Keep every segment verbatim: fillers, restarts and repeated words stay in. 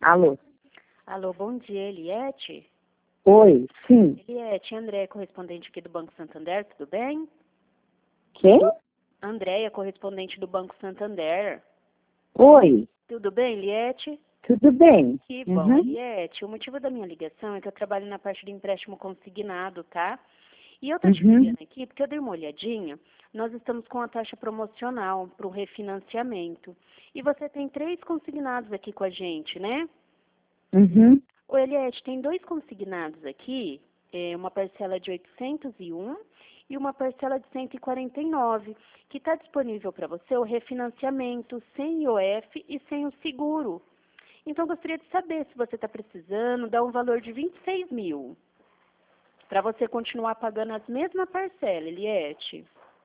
Alô? Alô, bom dia, Eliette? Oi, sim. Eliette, André, correspondente aqui do Banco Santander, tudo bem? Quem? Andréia, correspondente do Banco Santander. Oi, Tudo bem, Eliette? tudo bem? Que bom, Uhum. Eliette. O motivo da minha ligação é que eu trabalho na parte de empréstimo consignado, tá? E eu tô te Uhum. ligando aqui porque eu dei uma olhadinha. Nós estamos com a taxa promocional para o refinanciamento. E você tem três consignados aqui com a gente, né? Uhum. Ô, Eliette, tem dois consignados aqui, é, uma parcela de oitocentos e um e uma parcela de cento e quarenta e nove, que está disponível para você o refinanciamento sem I O F e sem o seguro. Então, eu gostaria de saber se você está precisando dar um valor de vinte e seis mil, para você continuar pagando as mesmas parcelas, Eliette.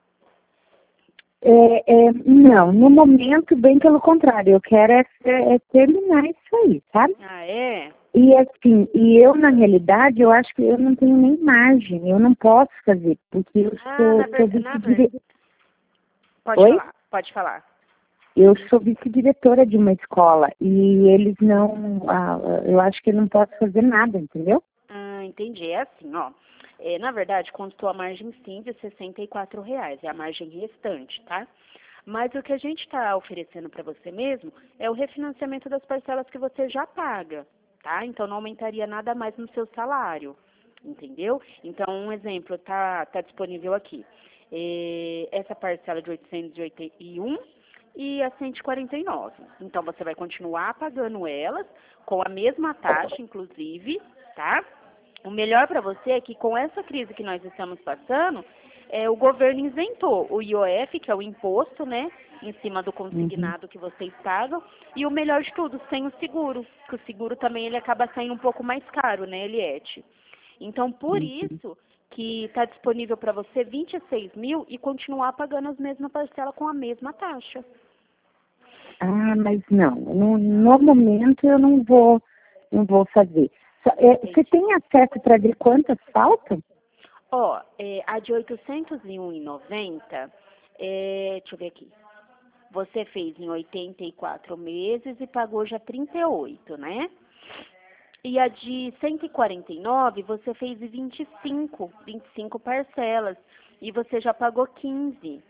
É, é, não, no momento, bem pelo contrário, eu quero é, é terminar isso aí, sabe? Ah, é? E assim, e eu, na realidade, eu acho que eu não tenho nem margem, eu não posso fazer, porque eu Ah, sou, na sou verdade, na verdade. vice-diretora. Pode Oi? falar, pode falar. Eu sou vice-diretora de uma escola e eles não, ah, eu acho que eu não posso fazer nada, entendeu? Ah, entendi. É assim, ó. É, na verdade, constou a margem sim de sessenta e quatro reais, é a margem restante, tá? Mas o que a gente está oferecendo para você mesmo é o refinanciamento das parcelas que você já paga, tá? Então não aumentaria nada mais no seu salário, entendeu? Então, um exemplo, tá, tá disponível aqui. É, essa parcela de oitocentos e oitenta e um e a cento e quarenta e nove. Então, você vai continuar pagando elas com a mesma taxa, inclusive, tá? O melhor para você é que com essa crise que nós estamos passando, é, o governo isentou o I O F, que é o imposto, né, em cima do Uhum. consignado que vocês pagam, e o melhor de tudo, sem o seguro, que o seguro também ele acaba saindo um pouco mais caro, né, Eliette? Então, por Uhum. isso que está disponível para você vinte e seis mil e continuar pagando as mesmas parcelas com a mesma taxa. Ah, mas não, no, no momento eu não vou, não vou fazer. Só- é, você tem acesso para ver quantas faltam? Ó, é, a de oitocentos e um e noventa, é, deixa eu ver aqui. Você fez em oitenta e quatro meses e pagou já trinta e oito, né? E a de cento e quarenta e nove, você fez em vinte e cinco, vinte e cinco parcelas. E você já pagou quinze.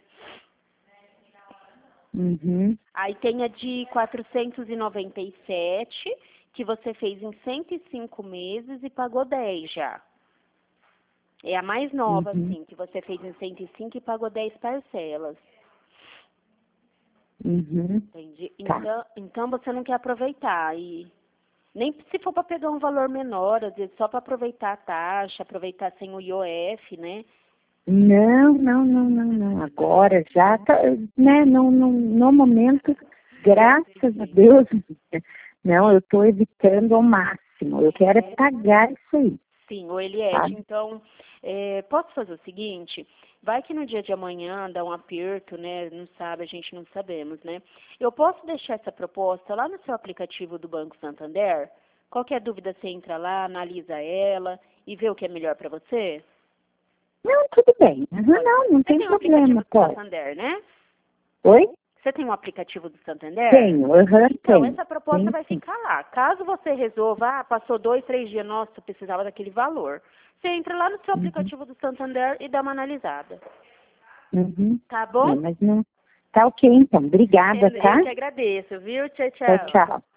Uhum. Aí tem a de quatrocentos e noventa e sete, que você fez em cento e cinco meses e pagou dez já. É a mais nova, Uhum. assim, que você fez em cento e cinco e pagou dez parcelas. Uhum. Entendi. Tá. Então, então você não quer aproveitar. E nem se for para pegar um valor menor, às vezes só para aproveitar a taxa, aproveitar sem o I O F, né? Não, não, não, não, não. Agora já tá, né? Não, não, no momento, graças a Deus, não, eu estou evitando ao máximo. Eu quero é pagar isso aí, Sim, o Eliette. sabe? Então, é, posso fazer o seguinte? Vai que no dia de amanhã dá um aperto, né? Não sabe, a gente não sabemos, né? Eu posso deixar essa proposta lá no seu aplicativo do Banco Santander? Qualquer dúvida, você entra lá, analisa ela e vê o que é melhor para você? Não, tudo bem. Uhum, Pode. não, não Você tem tem um aplicativo problema, do pode. Santander, né? Oi? Você tem um aplicativo do Santander? Tenho, aham, Então, tenho. essa proposta Tenho vai sim. ficar lá. Caso você resolva, ah, passou dois, três dias, nossa, eu precisava daquele valor. Você entra lá no seu Uhum, aplicativo do Santander e dá uma analisada. uhum. Tá É, bom? mas não. Tá ok, então. Obrigada, Eu eu tá? que agradeço, viu? Tchau, Tchau, tchau. tchau.